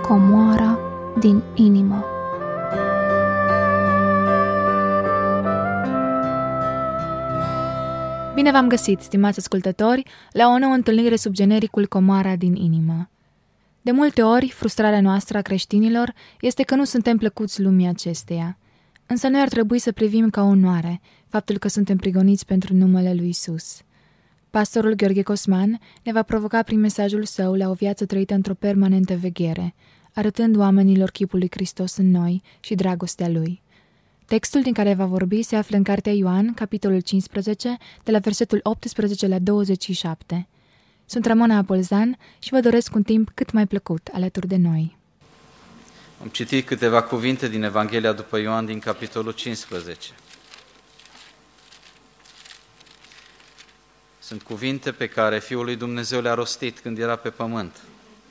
comoara din inimă. Bine v-am găsit, stimați ascultători, la o nouă întâlnire sub genericul Comoara din inimă. De multe ori, frustrarea noastră a creștinilor este că nu suntem plăcuți lumii acesteia. Însă noi ar trebui să privim ca onoare faptul că suntem prigoniți pentru numele lui Isus. Pastorul Gheorghe Cosman ne va provoca prin mesajul său la o viață trăită într-o permanentă veghere, arătând oamenilor chipul lui Hristos în noi și dragostea Lui. Textul din care va vorbi se află în Cartea Ioan, capitolul 15, de la versetul 18 la 27. Sunt Ramona Apolzan și vă doresc un timp cât mai plăcut alături de noi. Am citit câteva cuvinte din Evanghelia după Ioan din capitolul 15. Sunt cuvinte pe care Fiul lui Dumnezeu le-a rostit când era pe pământ.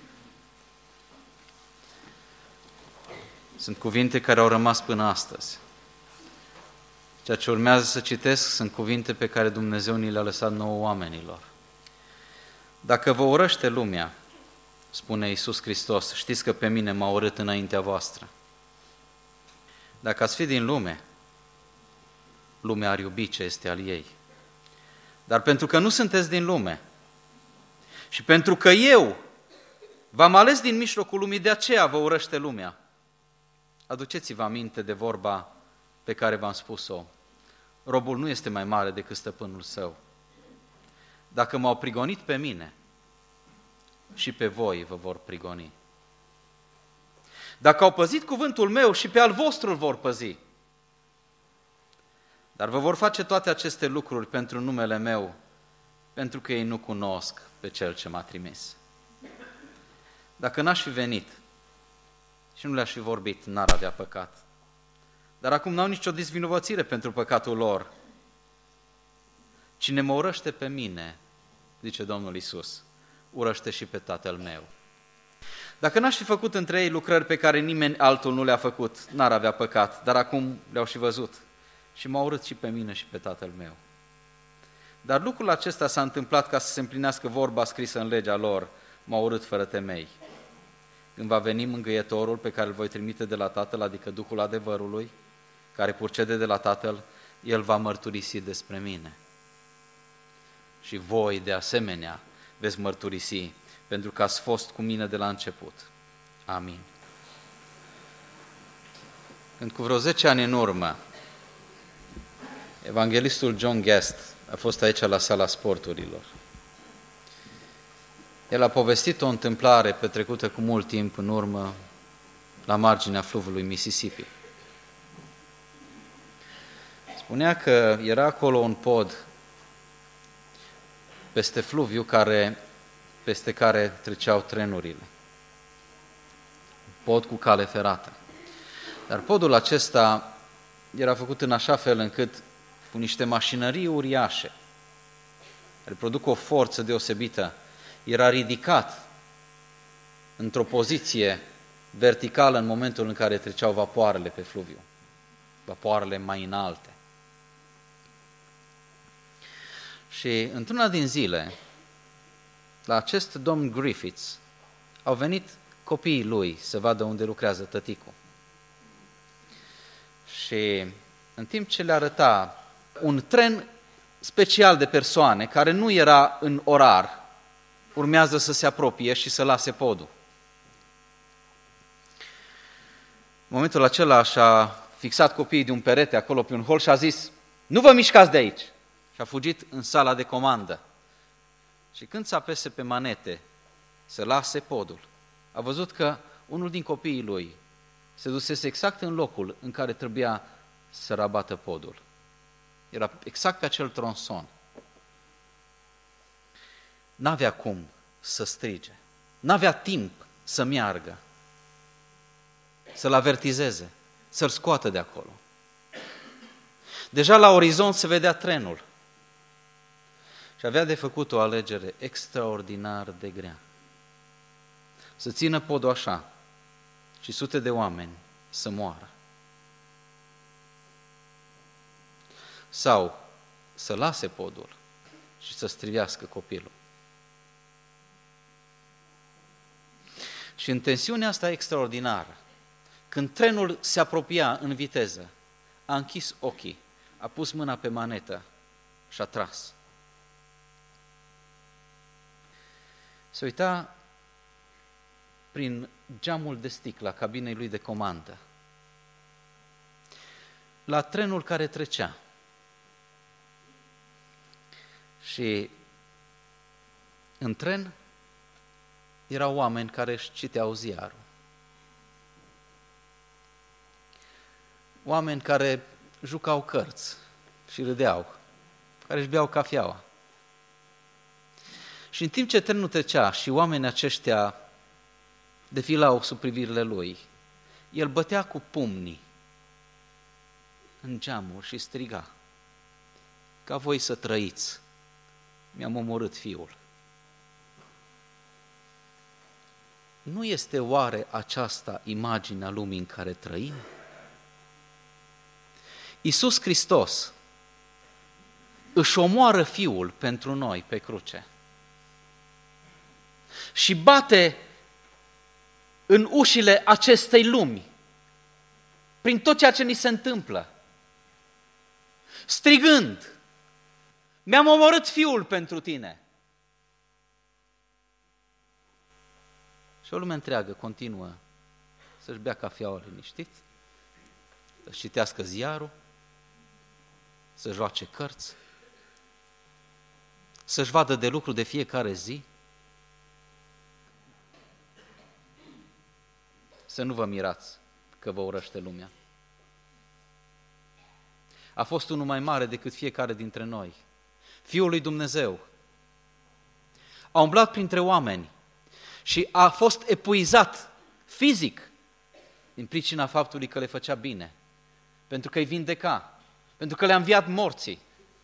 Sunt cuvinte care au rămas până astăzi. Ceea ce urmează să citesc sunt cuvinte pe care Dumnezeu ni le-a lăsat nouă oamenilor. Dacă vă urăște lumea, spune Iisus Hristos, știți că pe mine m-a urât înaintea voastră. Dacă ați fi din lume, lumea ar iubi ce este al ei. Dar pentru că nu sunteți din lume și pentru că eu v-am ales din mijlocul lumii, de aceea vă urăște lumea. Aduceți-vă aminte de vorba pe care v-am spus-o. Robul nu este mai mare decât stăpânul său. Dacă m-au prigonit pe mine, și pe voi vă vor prigoni. Dacă au păzit cuvântul meu, și pe al vostru îl vor păzi. Dar vă vor face toate aceste lucruri pentru numele meu, pentru că ei nu cunosc pe Cel ce m-a trimis. Dacă n-aș fi venit și nu le-aș fi vorbit, n-ar avea păcat. Dar acum n-au nicio dezvinovățire pentru păcatul lor. Cine mă urăște pe mine, zice Domnul Iisus, urăște și pe Tatăl meu. Dacă n-aș fi făcut între ei lucrări pe care nimeni altul nu le-a făcut, n-ar avea păcat, dar acum le-au și văzut și m-au urât și pe mine și pe Tatăl meu. Dar lucrul acesta s-a întâmplat ca să se împlinească vorba scrisă în legea lor, m-au urât fără temei. Când va veni mângâietorul pe care îl voi trimite de la Tatăl, adică Duhul adevărului, care purcede de la Tatăl, El va mărturisi despre mine. Și voi, de asemenea, veți mărturisi, pentru că ați fost cu mine de la început. Amin. Când cu vreo 10 ani în urmă, evanghelistul John Guest a fost aici la sala sporturilor. El a povestit o întâmplare petrecută cu mult timp în urmă la marginea fluviului Mississippi. Spunea că era acolo un pod peste fluviu peste care treceau trenurile. Pod cu cale ferată. Dar podul acesta era făcut în așa fel încât cu niște mașinării uriașe, care produc o forță deosebită, era ridicat într-o poziție verticală în momentul în care treceau vapoarele pe fluviu, vapoarele mai înalte. Și într-una din zile, la acest domn Griffiths, au venit copiii lui să vadă unde lucrează tăticul. Și în timp ce le arăta un tren special de persoane, care nu era în orar, urmează să se apropie și să lase podul. În momentul acela și-a fixat copiii de un perete acolo pe un hol și a zis: nu vă mișcați de aici! Și a fugit în sala de comandă. Și când s-a apese pe manete să lase podul, a văzut că unul din copiii lui se dusese exact în locul în care trebuia să rabată podul. Era exact pe acel tronson. N-avea cum să strige, n-avea timp să meargă, să-l avertizeze, să-l scoată de acolo. Deja la orizont se vedea trenul și avea de făcut o alegere extraordinar de grea. Să țină podul așa și sute de oameni să moară. Sau să lase podul și să strivească copilul. Și Și în tensiunea asta extraordinară, când trenul se apropia în viteză, a închis ochii, a pus mâna pe manetă și a tras. Se uita prin geamul de sticlă a cabinei lui de comandă la trenul care trecea. Și în tren erau oameni care își citeau ziarul. Oameni care jucau cărți și râdeau, care își beau cafeaua. Și în timp ce trenul trecea și oamenii aceștia defilau sub privirile lui, el bătea cu pumnii în geamuri și striga: ca voi să trăiți, mi-am omorât fiul. Nu este oare aceasta imaginea lumii în care trăim? Iisus Hristos își omoară fiul pentru noi pe cruce și bate în ușile acestei lumi prin tot ceea ce ni se întâmplă, strigând: mi-am omorât fiul pentru tine. Și o lume întreagă continuă să-și bea cafeaua liniștit, să-și citească ziarul, să joace cărți, să-și vadă de lucru de fiecare zi. Să nu vă mirați că vă urăște lumea. A fost unul mai mare decât fiecare dintre noi, Fiul lui Dumnezeu. A umblat printre oameni și a fost epuizat fizic din pricina faptului că le făcea bine, pentru că îi vindeca, pentru că le-a înviat morții.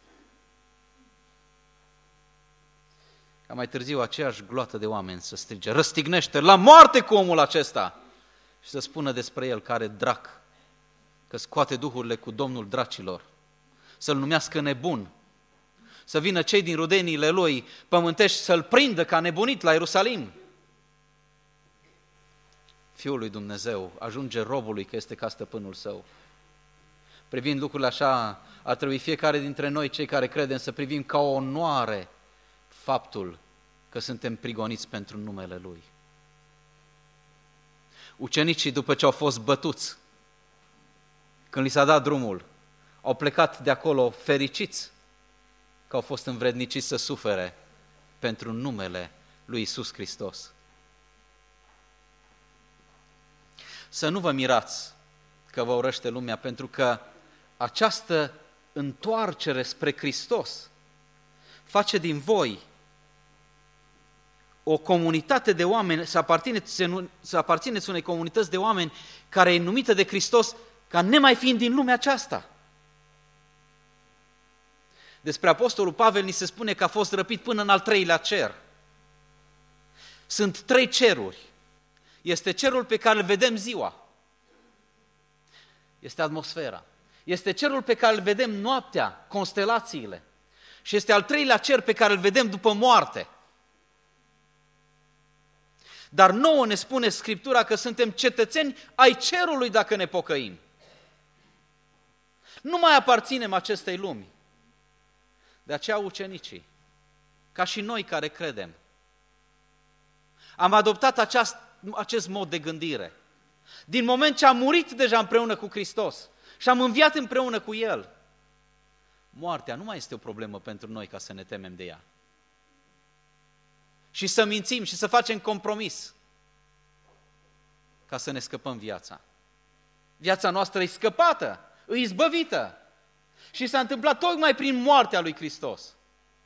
Ca mai târziu aceeași gloată de oameni să strige: răstignește, la moarte cu omul acesta! Și să spună despre el că are drac, că scoate duhurile cu Domnul dracilor, să-l numească nebun, să vină cei din rudeniile lui pământești să-l prindă ca nebunit la Ierusalim. Fiul lui Dumnezeu ajunge robului că este ca stăpânul său. Privind lucrurile așa, ar trebui fiecare dintre noi, cei care credem, să privim ca o onoare faptul că suntem prigoniți pentru numele Lui. Ucenicii, după ce au fost bătuți, când li s-a dat drumul, au plecat de acolo fericiți că au fost învredniciți să sufere pentru numele lui Iisus Hristos. Să nu vă mirați că vă urăște lumea, pentru că această întoarcere spre Hristos face din voi o comunitate de oameni, să aparțineți unei comunități de oameni care e numită de Hristos ca nemai fiind din lumea aceasta. Despre Apostolul Pavel ni se spune că a fost răpit până în al 3-lea cer. Sunt 3 ceruri. Este cerul pe care îl vedem ziua. Este atmosfera. Este cerul pe care îl vedem noaptea, constelațiile. Și este al 3-lea cer pe care îl vedem după moarte. Dar nouă ne spune Scriptura că suntem cetățeni ai cerului dacă ne pocăim. Nu mai aparținem acestei lumi. De aceea ucenicii, ca și noi care credem, am adoptat acest mod de gândire. Din moment ce am murit deja împreună cu Hristos și am înviat împreună cu El, moartea nu mai este o problemă pentru noi ca să ne temem de ea. Și să mințim și să facem compromis ca să ne scăpăm viața. Viața noastră e scăpată, e izbăvită. Și s-a întâmplat tocmai prin moartea lui Hristos.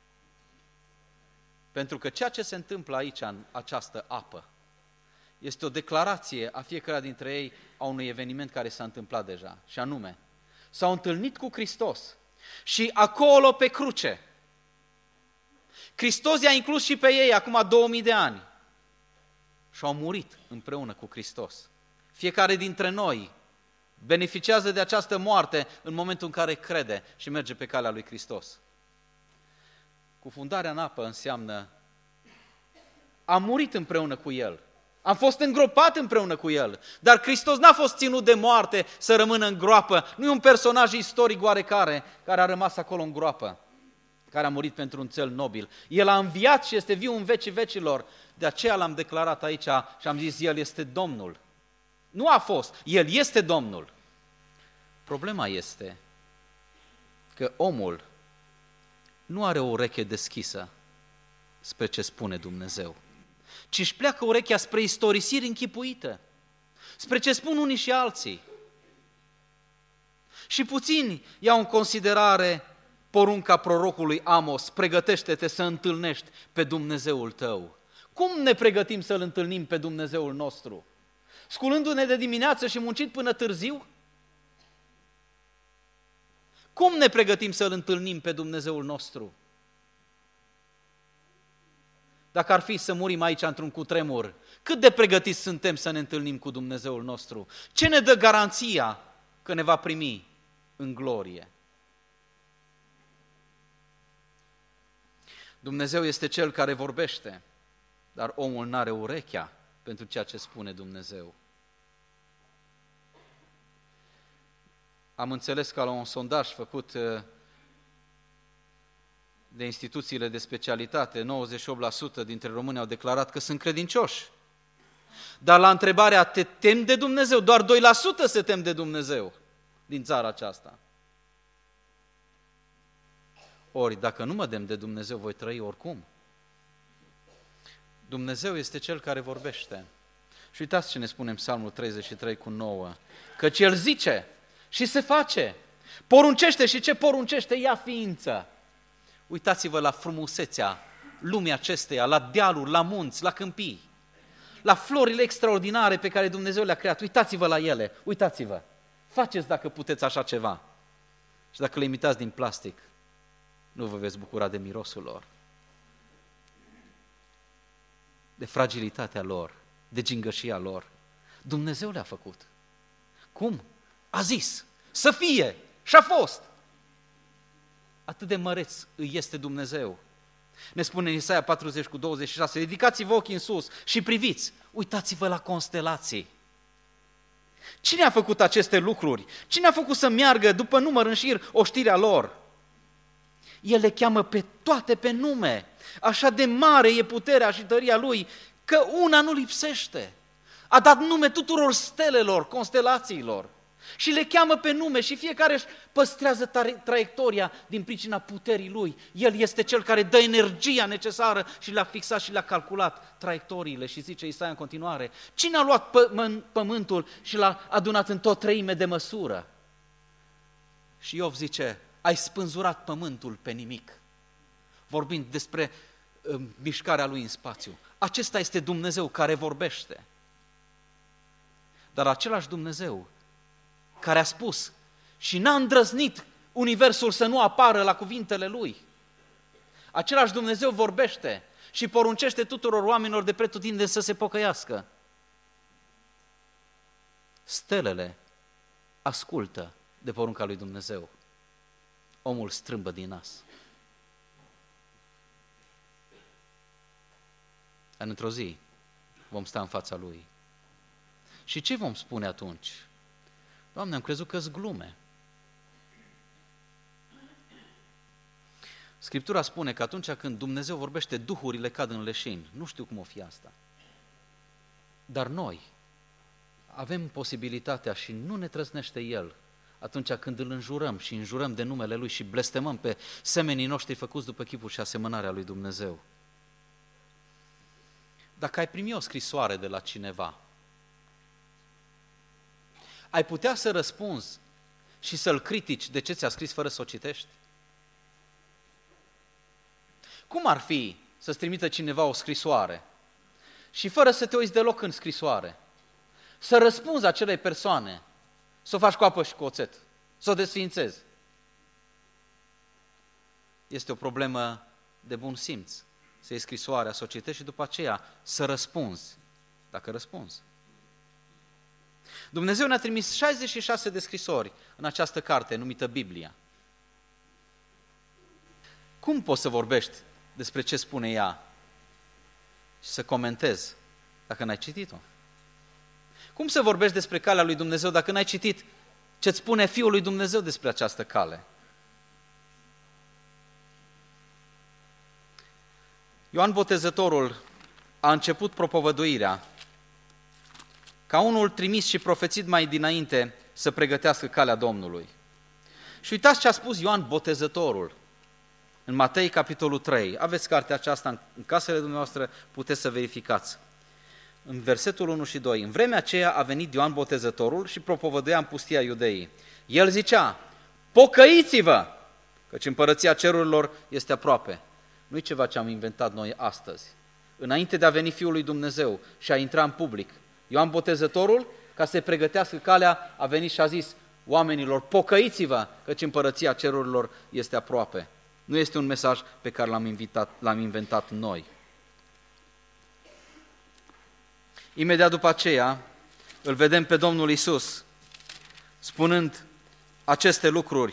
Pentru că ceea ce se întâmplă aici, în această apă, este o declarație a fiecăruia dintre ei a unui eveniment care s-a întâmplat deja. Și anume, s-au întâlnit cu Hristos și acolo pe cruce, Hristos i-a inclus și pe ei acum 2000 de ani și au murit împreună cu Hristos. Fiecare dintre noi beneficiază de această moarte în momentul în care crede și merge pe calea lui Hristos. Cufundarea în apă înseamnă a murit împreună cu El, Am fost îngropat împreună cu El. Dar Hristos n-a fost ținut de moarte să rămână în groapă. Nu e un personaj istoric oarecare care a rămas acolo în groapă, care a murit pentru un cel nobil. El a înviat și este viu în vecii vecilor. De aceea l-am declarat aici și am zis, El este Domnul. Nu a fost, El este Domnul. Problema este că omul nu are o ureche deschisă spre ce spune Dumnezeu, ci își pleacă urechea spre istorisiri închipuite, spre ce spun unii și alții. Și puțini iau în considerare porunca prorocului Amos, pregătește-te să întâlnești pe Dumnezeul tău. Cum ne pregătim să-L întâlnim pe Dumnezeul nostru? Sculându-ne de dimineață și muncit până târziu? Cum ne pregătim să-L întâlnim pe Dumnezeul nostru? Dacă ar fi să murim aici într-un cutremur, cât de pregătiți suntem să ne întâlnim cu Dumnezeul nostru? Ce ne dă garanția că ne va primi în glorie? Dumnezeu este Cel care vorbește, dar omul n-are urechea pentru ceea ce spune Dumnezeu. Am înțeles că la un sondaj făcut de instituțiile de specialitate, 98% dintre români au declarat că sunt credincioși. Dar la întrebarea, te temi de Dumnezeu? Doar 2% se tem de Dumnezeu din țara aceasta. Ori, dacă nu mă tem de Dumnezeu, voi trăi oricum. Dumnezeu este Cel care vorbește. Și uitați ce ne spune în Psalmul 33:9, căci El zice și se face, poruncește și ce poruncește ia ființă. Uitați-vă la frumusețea lumii acesteia, la dealuri, la munți, la câmpii, la florile extraordinare pe care Dumnezeu le-a creat. Uitați-vă la ele, uitați-vă. Faceți dacă puteți așa ceva. Și dacă le imitați din plastic, nu vă veți bucura de mirosul lor, de fragilitatea lor, de gingășia lor. Dumnezeu le-a făcut. Cum? A zis, să fie și a fost. Atât de măreț îi este Dumnezeu. Ne spune în Isaia 40:26, ridicați-vă ochii în sus și priviți, uitați-vă la constelații. Cine a făcut aceste lucruri? Cine a făcut să meargă după număr în șir oștirea lor? El le cheamă pe toate pe nume. Așa de mare e puterea și tăria Lui, că una nu lipsește. A dat nume tuturor stelelor, constelațiilor. Și le cheamă pe nume și fiecare își păstrează traiectoria din pricina puterii Lui. El este Cel care dă energia necesară și le-a fixat și le-a calculat traiectoriile. Și zice Isaia în continuare, cine a luat pământul și l-a adunat în tot treime de măsură? Și Iov zice, ai spânzurat pământul pe nimic, vorbind despre mișcarea Lui în spațiu. Acesta este Dumnezeu care vorbește. Dar același Dumnezeu care a spus și n-a îndrăznit universul să nu apară la cuvintele Lui. Același Dumnezeu vorbește și poruncește tuturor oamenilor de pretutindeni să se pocăiască. Stelele ascultă de porunca lui Dumnezeu. Omul strâmbă din nas. Dar într-o zi vom sta în fața Lui. Și ce vom spune atunci? Doamne, am crezut că-s glume. Scriptura spune că atunci când Dumnezeu vorbește, duhurile cad în leșin. Nu știu cum o fi asta. Dar noi avem posibilitatea și nu ne trăznește El atunci când îl înjurăm și înjurăm de numele Lui și blestemăm pe semenii noștri făcuți după chipul și asemănarea lui Dumnezeu. Dacă ai primi o scrisoare de la cineva, ai putea să răspunzi și să-l critici de ce ți-a scris fără să o citești? Cum ar fi să-ți trimită cineva o scrisoare și fără să te uiți deloc în scrisoare, să răspunzi acelei persoane, să o faci cu apă și cu oțet, să o desființezi? Este o problemă de bun simț. Să iei scrisoarea, să o citești și după aceea să răspunzi, dacă răspunzi. Dumnezeu ne-a trimis 66 de scrisori în această carte numită Biblia. Cum poți să vorbești despre ce spune ea și să comentezi dacă n-ai citit-o? Cum să vorbești despre calea lui Dumnezeu dacă n-ai citit ce-ți spune Fiul lui Dumnezeu despre această cale? Ioan Botezătorul a început propovăduirea ca unul trimis și profețit mai dinainte să pregătească calea Domnului. Și uitați ce a spus Ioan Botezătorul în Matei, capitolul 3. Aveți cartea aceasta în casele dumneavoastră, puteți să verificați. În versetul 1 și 2. În vremea aceea a venit Ioan Botezătorul și propovăduia în pustia Iudeii. El zicea, pocăiți-vă, căci împărăția cerurilor este aproape. Nu-i ceva ce am inventat noi astăzi. Înainte de a veni Fiul lui Dumnezeu și a intra în public, Ioan Botezătorul, ca să se pregătească calea, a venit și a zis oamenilor, pocăiți-vă, căci împărăția cerurilor este aproape. Nu este un mesaj pe care l-am inventat noi. Imediat după aceea, îl vedem pe Domnul Iisus spunând aceste lucruri.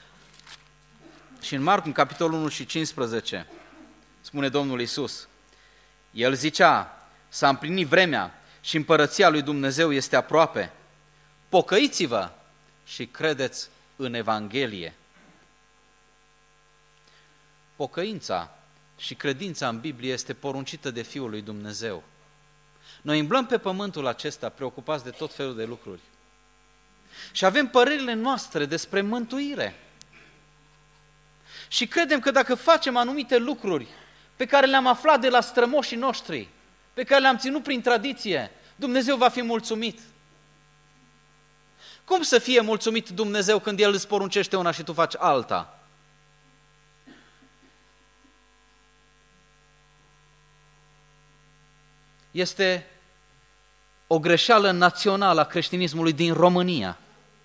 Și în Marcu, în capitolul 1 și 15, spune Domnul Iisus, El zicea, s-a împlinit vremea și împărăția lui Dumnezeu este aproape. Pocăiți-vă și credeți în Evanghelie. Pocăința și credința în Biblie este poruncită de Fiul lui Dumnezeu. Noi umblăm pe pământul acesta preocupați de tot felul de lucruri. Și avem părerile noastre despre mântuire. Și credem că dacă facem anumite lucruri pe care le-am aflat de la strămoșii noștri, pe care le-am ținut prin tradiție, Dumnezeu va fi mulțumit. Cum să fie mulțumit Dumnezeu când El îți poruncește una și tu faci alta? Este o greșeală națională a creștinismului din România.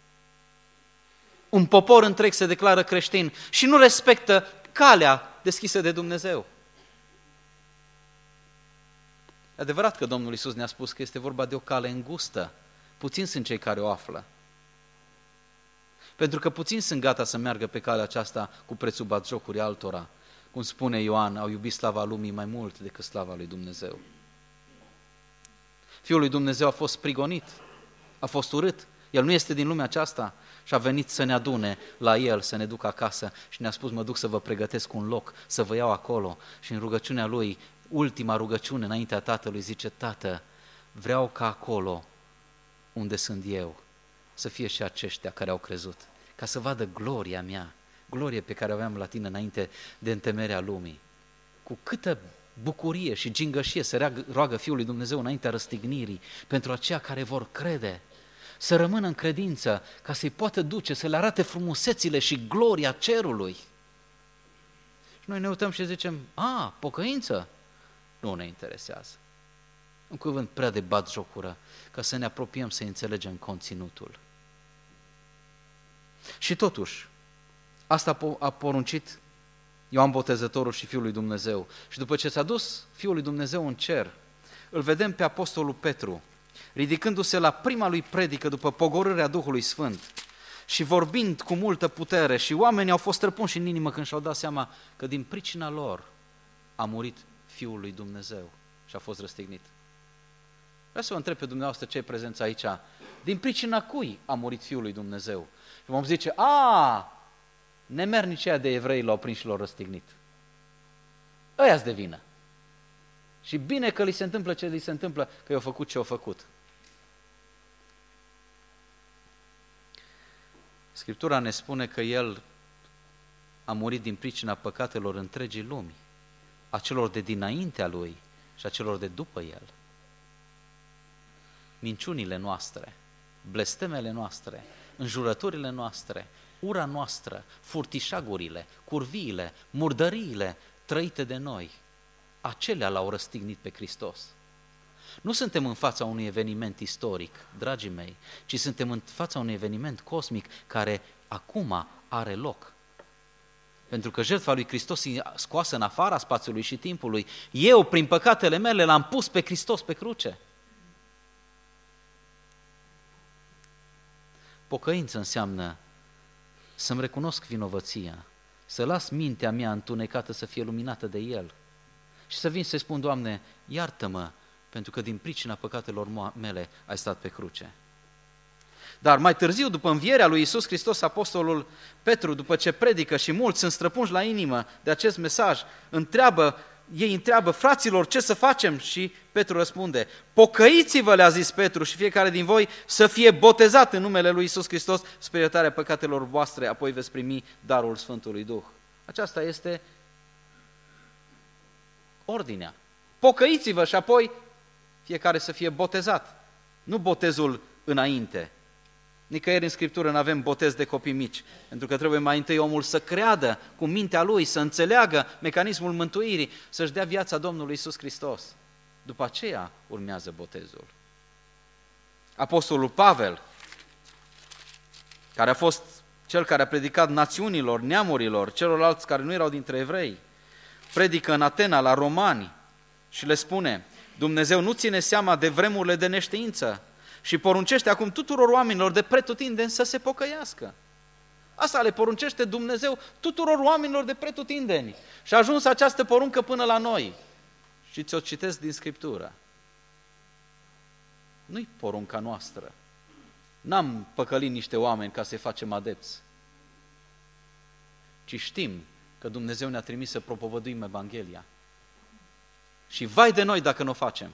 Un popor întreg se declară creștin și nu respectă calea deschisă de Dumnezeu. E adevărat că Domnul Iisus ne-a spus că este vorba de o cale îngustă. Puțini sunt cei care o află. Pentru că puțini sunt gata să meargă pe calea aceasta cu prețul batjocurii altora. Cum spune Ioan, au iubit slava lumii mai mult decât slava lui Dumnezeu. Fiul lui Dumnezeu a fost prigonit, a fost urât. El nu este din lumea aceasta și a venit să ne adune la El, să ne ducă acasă și ne-a spus, mă duc să vă pregătesc un loc, să vă iau acolo. Și în rugăciunea Lui, ultima rugăciune înaintea Tatălui, zice, Tată, vreau ca acolo unde sunt eu să fie și aceștia care au crezut, ca să vadă gloria mea, glorie pe care o aveam la tine înainte de întemeierea lumii. Cu câtă bucurie și gingășie se roagă Fiul lui Dumnezeu înaintea răstignirii pentru aceia care vor crede, să rămână în credință, ca să-i poată duce, să le arate frumusețile și gloria cerului. Și noi ne uităm și zicem, pocăință? Nu ne interesează. Un cuvânt prea de batjocură, ca să ne apropiem să înțelegem conținutul. Și totuși, asta a poruncit Ioan Botezătorul și Fiul lui Dumnezeu. Și după ce s-a dus Fiul lui Dumnezeu în cer, îl vedem pe apostolul Petru, ridicându-se la prima lui predică după pogorârea Duhului Sfânt și vorbind cu multă putere, și oamenii au fost răpunși în inimă când și-au dat seama că din pricina lor a murit Fiul lui Dumnezeu și a fost răstignit. Vreau să vă întreb pe dumneavoastră cei prezenți aici, din pricina cui a murit Fiul lui Dumnezeu? Și vom zice, nemernicii de evrei l-au prins și l-au răstignit. Ăia-s de vină. Și bine că li se întâmplă ce li se întâmplă, că i-au făcut ce au făcut. Scriptura ne spune că El a murit din pricina păcatelor întregii lumi, a celor de dinaintea Lui și a celor de după El. Minciunile noastre, blestemele noastre, înjurăturile noastre, ura noastră, furtișagurile, curviile, murdăriile trăite de noi, acelea l-au răstignit pe Hristos. Nu suntem în fața unui eveniment istoric, dragii mei, ci suntem în fața unui eveniment cosmic care acum are loc. Pentru că jertfa lui Hristos e scoasă în afara spațiului și timpului. Eu, prin păcatele mele, l-am pus pe Hristos pe cruce. Pocăință înseamnă să-mi recunosc vinovăția, să las mintea mea întunecată să fie luminată de El și să vin să-i spun, Doamne, iartă-mă, pentru că din pricina păcatelor mele ai stat pe cruce. Dar mai târziu, după învierea lui Iisus Hristos, apostolul Petru, după ce predică și mulți sunt străpunși la inimă de acest mesaj, ei întreabă, fraților, ce să facem? Și Petru răspunde, pocăiți-vă, le-a zis Petru, și fiecare din voi să fie botezat în numele lui Iisus Hristos spre iertarea păcatelor voastre, apoi veți primi darul Sfântului Duh. Aceasta este ordinea. Pocăiți-vă și apoi fiecare să fie botezat. Nu botezul înainte. Nicăieri în Scriptură nu avem botez de copii mici, pentru că trebuie mai întâi omul să creadă cu mintea lui, să înțeleagă mecanismul mântuirii, să-și dea viața Domnului Iisus Hristos. După aceea urmează botezul. Apostolul Pavel, care a fost cel care a predicat națiunilor, neamurilor, celorlalți care nu erau dintre evrei, predică în Atena la romani și le spune, Dumnezeu nu ține seama de vremurile de neștiință și poruncește acum tuturor oamenilor de pretutindeni să se pocăiască. Asta le poruncește Dumnezeu tuturor oamenilor de pretutindeni. Și a ajuns această poruncă până la noi. Și ți-o citesc din Scriptură. Nu-i porunca noastră. N-am păcălit niște oameni ca să-i facem adepți. Ci știm că Dumnezeu ne-a trimis să propovăduim Evanghelia. Și vai de noi dacă nu o facem.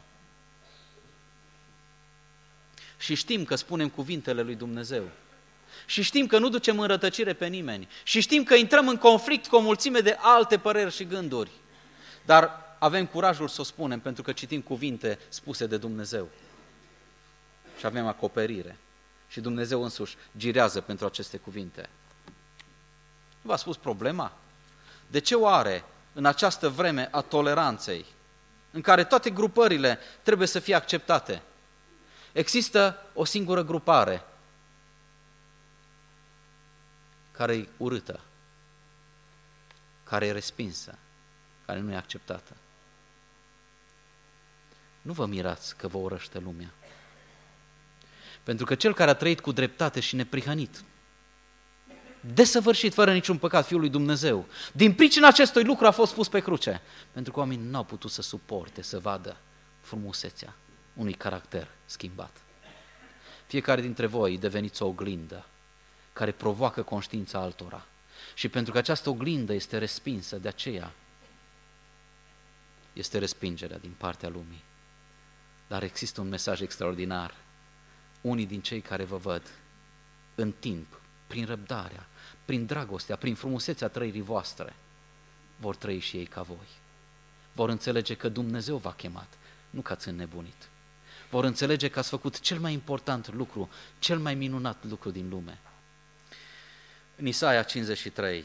Și știm că spunem cuvintele lui Dumnezeu. Și știm că nu ducem în rătăcire pe nimeni. Și știm că intrăm în conflict cu o mulțime de alte păreri și gânduri. Dar avem curajul să o spunem pentru că citim cuvinte spuse de Dumnezeu. Și avem acoperire. Și Dumnezeu însuși girează pentru aceste cuvinte. V-a spus problema? De ce oare în această vreme a toleranței, în care toate grupările trebuie să fie acceptate, există o singură grupare care e urâtă, care e respinsă, care nu e acceptată? Nu vă mirați că vă urăște lumea. Pentru că cel care a trăit cu dreptate și neprihănit, desăvârșit, fără niciun păcat, Fiul lui Dumnezeu, din pricina acestui lucru a fost pus pe cruce, pentru că oamenii n-au putut să suporte, să vadă frumusețea unui caracter schimbat. Fiecare dintre voi deveniți o oglindă care provoacă conștiința altora. Și pentru că această oglindă este respinsă, de aceea este respingerea din partea lumii. Dar există un mesaj extraordinar. Unii din cei care vă văd în timp, prin răbdarea, prin dragostea, prin frumusețea trăirii voastre, vor trăi și ei ca voi. Vor înțelege că Dumnezeu v-a chemat, nu că ați înnebunit. Vor înțelege că ați făcut cel mai important lucru, cel mai minunat lucru din lume. În Isaia 53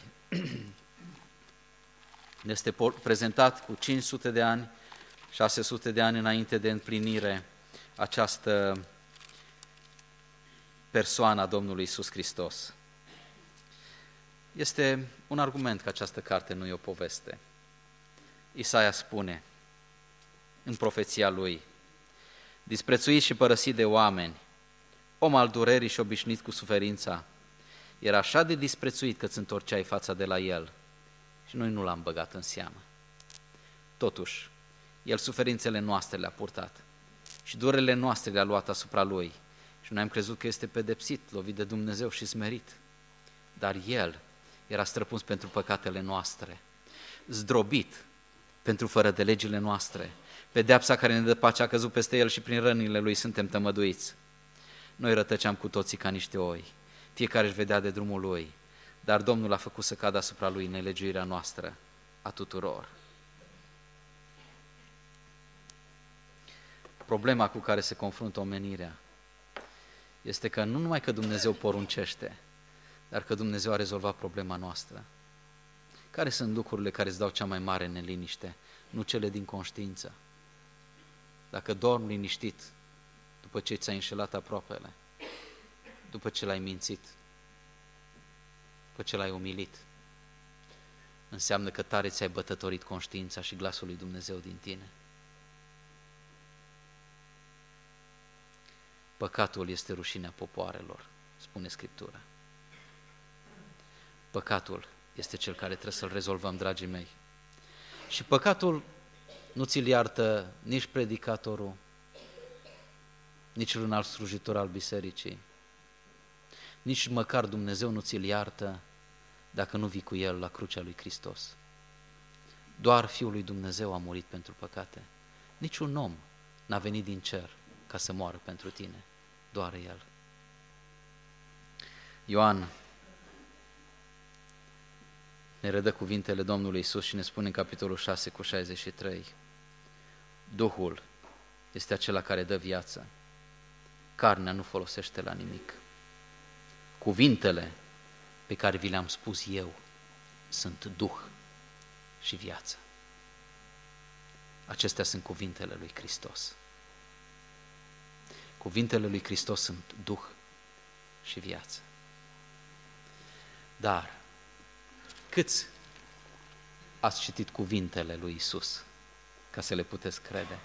este prezentat cu 500 de ani, 600 de ani înainte de împlinire această persoană a Domnului Iisus Hristos. Este un argument că această carte nu e o poveste. Isaia spune în profeția lui, disprețuit și părăsit de oameni, om al durerii și obișnuit cu suferința, era așa de disprețuit că îți întorceai fața de la el și noi nu l-am băgat în seamă. Totuși, el suferințele noastre le-a purtat și durerile noastre le-a luat asupra lui și noi am crezut că este pedepsit, lovit de Dumnezeu și smerit. Dar el era străpuns pentru păcatele noastre, zdrobit pentru fără de legile noastre. Pedeapsa care ne dă pace a căzut peste el și prin rănile lui suntem tămăduiți. Noi rătăceam cu toții ca niște oi, fiecare își vedea de drumul lui, dar Domnul a făcut să cadă asupra lui nelegiuirea noastră a tuturor. Problema cu care se confruntă omenirea este că nu numai că Dumnezeu poruncește, dar că Dumnezeu a rezolvat problema noastră. Care sunt lucrurile care îți dau cea mai mare neliniște? Nu cele din conștiință. Dacă dormi liniștit după ce ți-ai înșelat aproapele, după ce l-ai mințit, după ce l-ai umilit, înseamnă că tare ți-ai bătătorit conștiința și glasul lui Dumnezeu din tine. Păcatul este rușinea popoarelor, spune Scriptura. Păcatul este cel care trebuie să-l rezolvăm, dragii mei. Și păcatul nu ți-l iartă nici predicatorul, nici un alt slujitor al bisericii. Nici măcar Dumnezeu nu ți-l iartă dacă nu vii cu El la crucea lui Hristos. Doar Fiul lui Dumnezeu a murit pentru păcate. Niciun om n-a venit din cer ca să moară pentru tine, doar El. Ioan ne redă cuvintele Domnului Iisus și ne spune în capitolul 6 cu 63: Duhul este acela care dă viață, carnea nu folosește la nimic. Cuvintele pe care vi le-am spus eu sunt Duh și viață. Acestea sunt cuvintele lui Hristos. Cuvintele lui Hristos sunt Duh și viață. Dar câți ați citit cuvintele lui Iisus ca să le puteți crede?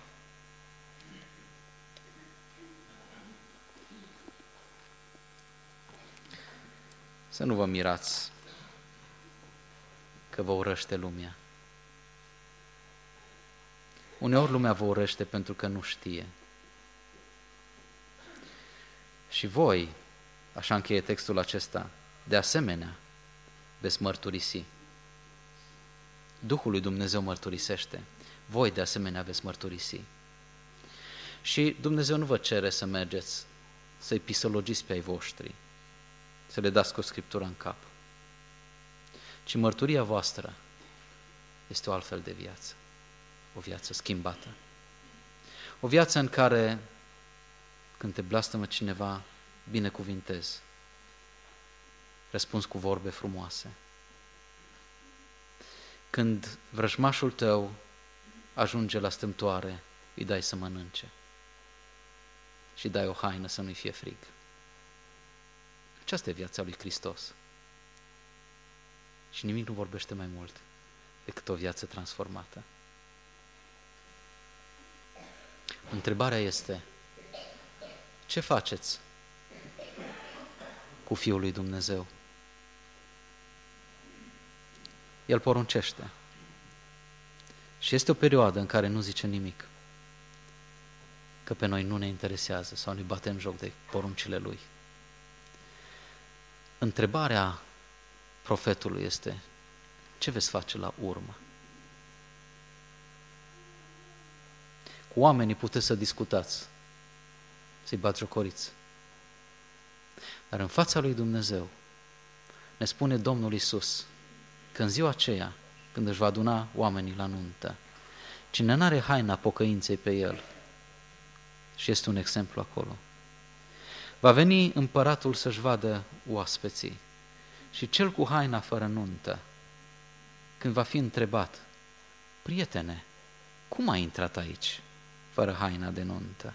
Să nu vă mirați că vă urăște lumea. Uneori lumea vă urăște pentru că nu știe. Și voi, așa încheie textul acesta, de asemenea veți mărturisi. Duhul lui Dumnezeu mărturisește. Voi de asemenea veți mărturisi. Și Dumnezeu nu vă cere să mergeți, să-i pisălogiți pe ai voștri, să le dați cu Scriptura în cap, ci mărturia voastră este o altfel de viață, o viață schimbată, o viață în care când te blastămă cineva, binecuvintezi, răspunzi cu vorbe frumoase. Când vrăjmașul tău ajunge la stâmtoare, îi dai să mănânce și dai o haină să nu-i fie frig. Aceasta e viața lui Hristos. Și nimic nu vorbește mai mult decât o viață transformată. Întrebarea este: ce faceți cu Fiul lui Dumnezeu? El poruncește. Și este o perioadă în care nu zice nimic, că pe noi nu ne interesează sau ne batem joc de poruncile Lui. Întrebarea profetului este: ce veți face la urmă? Cu oamenii puteți să discutați, să-i batjocoriți. Dar în fața lui Dumnezeu ne spune Domnul Iisus că în ziua aceea, când își va aduna oamenii la nuntă, cine n-are haina pocăinței pe el, și este un exemplu acolo, va veni împăratul să-și vadă oaspeții și cel cu haina fără nuntă, când va fi întrebat: prietene, cum ai intrat aici fără haina de nuntă?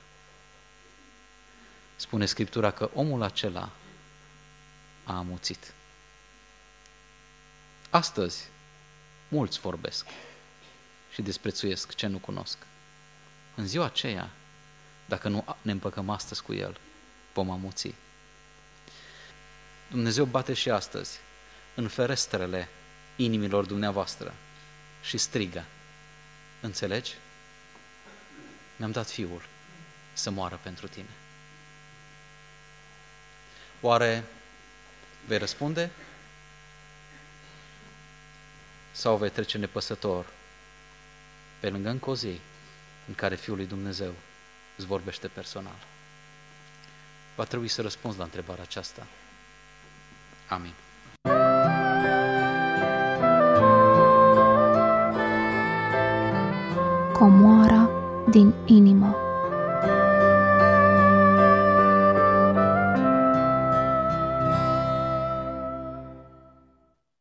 Spune Scriptura că omul acela a amuțit. Astăzi, mulți vorbesc și desprețuiesc ce nu cunosc. În ziua aceea, dacă nu ne împăcăm astăzi cu El, vom amuți. Dumnezeu bate și astăzi în ferestrele inimilor dumneavoastră și strigă: înțelegi? Mi-am dat Fiul să moară pentru tine. Oare vei răspunde? Sau vei trece nepăsător pe lângă încă o zi în care Fiul lui Dumnezeu îți vorbește personal? Va trebui să răspunzi la întrebarea aceasta. Amin. Comoara din inimă.